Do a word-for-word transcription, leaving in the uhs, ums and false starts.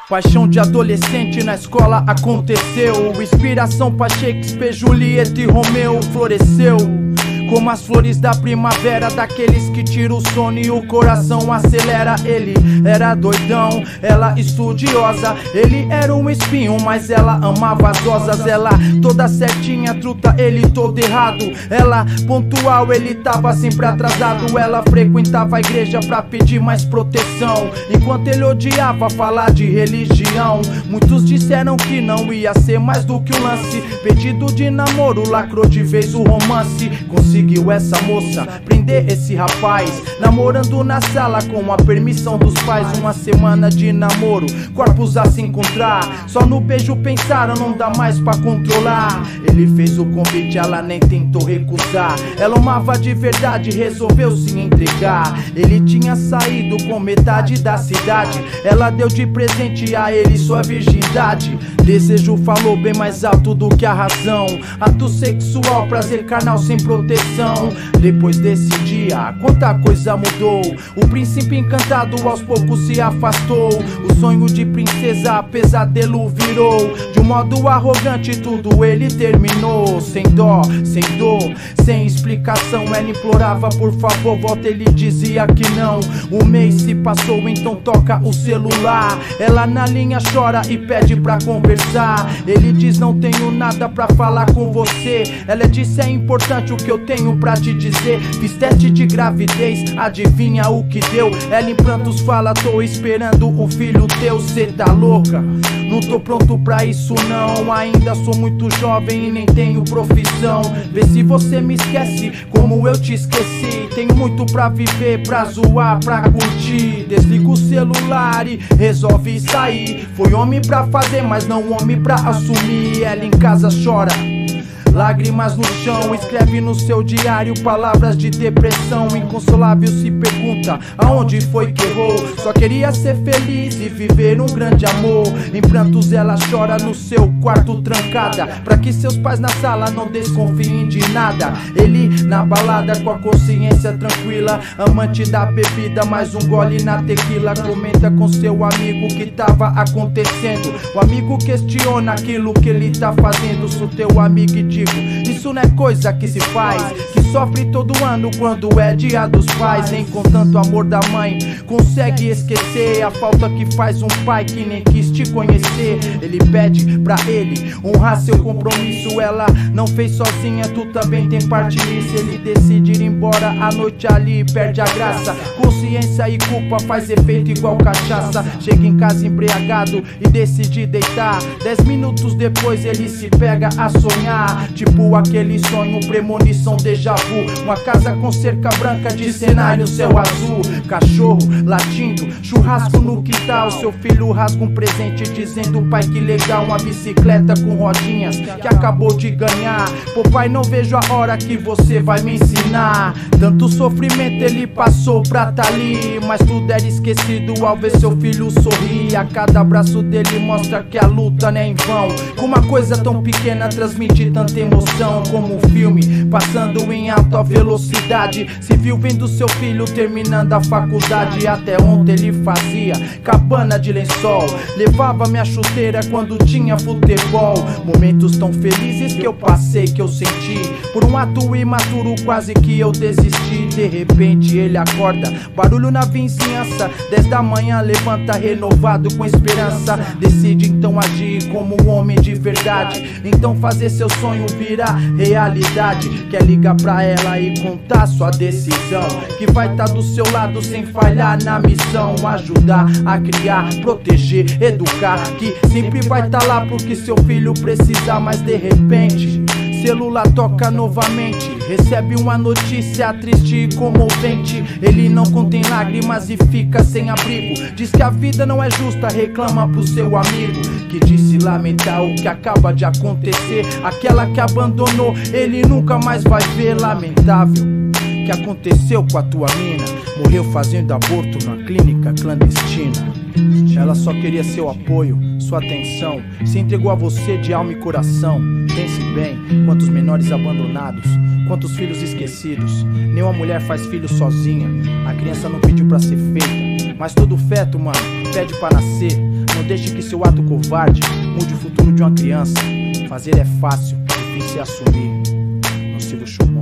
Paixão de adolescente na escola aconteceu. Inspiração pra Shakespeare, Julieta e Romeu floresceu como as flores da primavera, daqueles que tiram o sono e o coração acelera. Ele era doidão, ela estudiosa. Ele era um espinho, mas ela amava as rosas. Ela toda certinha, truta, ele todo errado. Ela pontual, ele tava sempre atrasado. Ela frequentava a igreja pra pedir mais proteção, enquanto ele odiava falar de religião. Muitos disseram que não ia ser mais do que um lance. Pedido de namoro, lacrou de vez o romance. Conseguiu essa moça, prender esse rapaz, namorando na sala com a permissão dos pais. Uma semana de namoro, corpos a se encontrar. Só no beijo pensaram, não dá mais pra controlar. Ele fez o convite, ela nem tentou recusar. Ela amava de verdade, resolveu se entregar. Ele tinha saído com metade da cidade. Ela deu de presente a ele sua virgindade. Desejo falou bem mais alto do que a razão. Ato sexual, prazer carnal sem proteção. Depois desse dia, quanta coisa mudou. O príncipe encantado aos poucos se afastou. O sonho de princesa, pesadelo virou. De um modo arrogante tudo ele terminou. Sem dó, sem dor, sem explicação. Ela implorava por favor, volta, ele dizia que não. O mês se passou, então toca o celular. Ela na linha chora e pede pra conversar. Ele diz não tenho nada pra falar com você. Ela disse é importante o que eu tenho pra te dizer. Fiz teste de gravidez, adivinha o que deu? Ela em prantos fala, tô esperando o filho teu. Cê tá louca? Não tô pronto pra isso não. Ainda sou muito jovem e nem tenho profissão. Vê se você me esquece como eu te esqueci. Tenho muito pra viver, pra zoar, pra curtir. Desliga o celular e resolve sair. Foi homem pra fazer, mas não homem pra assumir. Ela em casa chora, lágrimas no chão, escreve no seu diário palavras de depressão. Inconsolável se pergunta aonde foi que errou. Só queria ser feliz e viver um grande amor. Em prantos ela chora no seu quarto trancada, pra que seus pais na sala não desconfiem de nada. Ele na balada com a consciência tranquila, amante da bebida, mais um gole na tequila. Comenta com seu amigo o que tava acontecendo. O amigo questiona aquilo que ele tá fazendo. Sou teu amigo e diz isso não é coisa que se faz, que sofre todo ano quando é dia dos pais. Nem com tanto amor da mãe consegue esquecer a falta que faz um pai que nem quis te conhecer. Ele pede pra ele honrar seu compromisso. Ela não fez sozinha, tu também tem parte nisso. Ele decide ir embora, a noite ali perde a graça. Consciência e culpa faz efeito igual cachaça. Chega em casa embriagado e decide deitar. Dez minutos depois ele se pega a sonhar, tipo aquele sonho, premonição, déjà vu. Uma casa com cerca branca de cenário, céu azul. Cachorro latindo, churrasco no quintal. Seu filho rasga um presente dizendo pai que legal. Uma bicicleta com rodinhas que acabou de ganhar. Pô pai, não vejo a hora que você vai me ensinar. Tanto sofrimento ele passou pra tá ali, mas tudo era esquecido ao ver seu filho sorrir. A cada abraço dele mostra que a luta não é em vão. Com uma coisa tão pequena transmite tanta emoção, como um filme passando em alta velocidade. Se viu vendo seu filho terminando a faculdade. Até ontem ele fazia cabana de lençol, levava minha chuteira quando tinha futebol. Momentos tão felizes que eu passei, que eu senti. Por um ato imaturo quase que eu desisti. De repente ele acorda, barulho na vizinhança. Dez da manhã levanta renovado com esperança. Decide então agir como um homem de verdade, então fazer seu sonho virar realidade. Quer ligar pra ela e contar sua decisão, que vai tá do seu lado sem falhar na missão. Ajudar a criar, proteger, educar, que sempre vai tá lá porque seu filho precisar. Mas de repente celular toca novamente, recebe uma notícia triste e comovente. Ele não contém lágrimas e fica sem abrigo. Diz que a vida não é justa, reclama pro seu amigo, que disse lamentar o que acaba de acontecer. Aquela que abandonou, ele nunca mais vai ver. Lamentável que aconteceu com a tua mina, morreu fazendo aborto na clínica clandestina. Ela só queria seu apoio, sua atenção, se entregou a você de alma e coração. Pense bem, quantos menores abandonados, quantos filhos esquecidos. Nenhuma mulher faz filho sozinha, a criança não pediu pra ser feita, mas todo feto, mano, pede pra nascer. Não deixe que seu ato covarde mude o futuro de uma criança. Fazer é fácil, difícil é assumir. Nocivo Show.